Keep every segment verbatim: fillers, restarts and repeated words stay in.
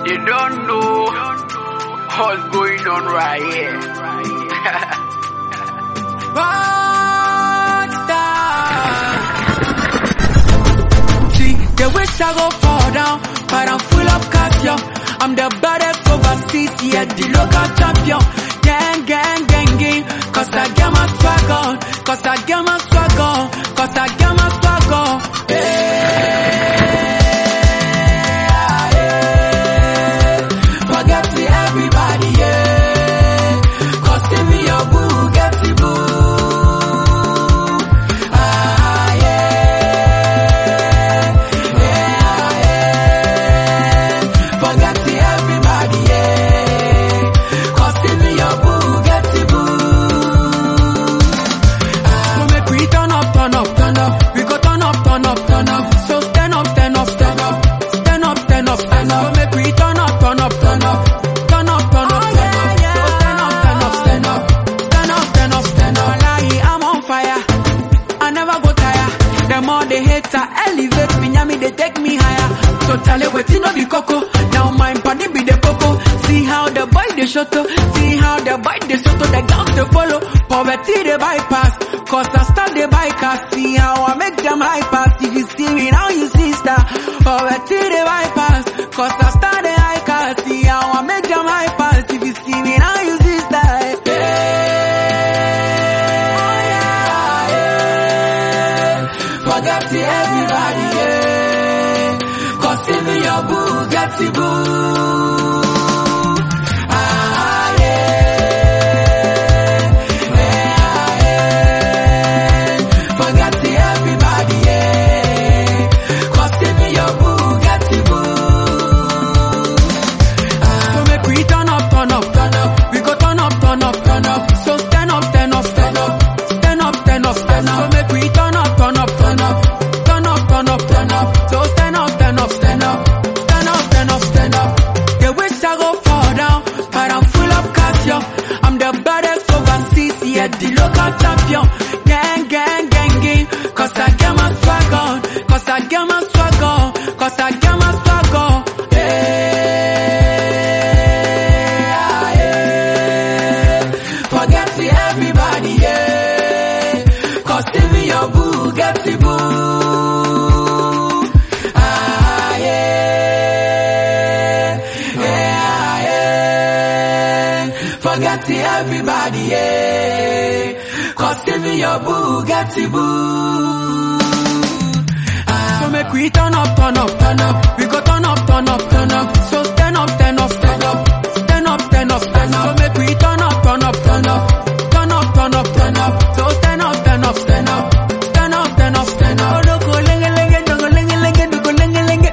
You don't know what's going on right here. See, they wish I go fall down, but I'm full of cash, yo. I'm the baddest overseas, yeah, the local champion. Gang, gang, gang, gang, cause I get my swag on, cause I get my swag on, cause I get my swag on. Hey. Everybody, yeah, cause give me your boo, get the boo. Ah, yeah, yeah, yeah. Forget the everybody, yeah, cause give me your boo, get the boo. Ah, so make we turn up, turn up, turn up. We go turn up, turn up, turn up. So stand up, stand up, stand up. Stand up, stand up, stand up. So make we turn up, turn up, turn up. They hate I elevate me, me they take me higher. So tell you what you know the coco. Now my body be the popo. See how the boy they shut up. See how the boy they shut up. The girls they follow. Poverty they bypass. Cause I start the bypass. See how I make them high pass. If you see me now you see star. Poverty they bypass. Cause I start the high pass. See how I make them high pass. If you see me now you see star. Forget the everybody, yeah. Cause give me your boo, get the boo. Ah, yeah. Yeah, yeah. Forget the everybody, yeah. Cause give me your boo, get the boo. Ah, so make we turn up, turn up, turn up. We go turn up, turn up, turn up. So stand up, stand up, stand up. Stand up, stand up, stand up. So make we turn up, turn up, turn up. Turn up, turn up, turn up. So stand up, stand up, stand up. Stand up, stand up, stand up. They wish I go fall down, but I'm full of cash, yo. I'm the baddest overseas, yeah, the local champion. Gang, gang, gang, gang. Cause I get my swag on. Cause I get my swag on. Cause I get my swag on. Yeah, yeah. Forget the everybody, yeah. Cause give me your boo, get the boo. Forget the everybody, yeah. Cause give me your boo, get the boo. Ah. So make we turn up, turn up, turn up. We go turn up, turn up, turn up. So stand up, stand up, stand up. Stand up, stand up, stand up. So make we turn up, turn up, turn up. Turn up, turn up, turn up. So stand up, stand up, stand up. Stand up, stand up, stand up. Oh, look, oh, lenge, lenge, look, oh, lenge, lenge, look, oh, lenge, lenge.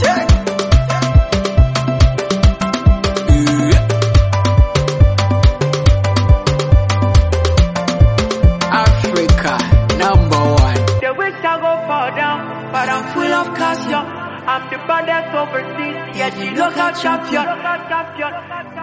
But I'm full of cash, yo. I'm the baddest overseas, yeah, the local champion.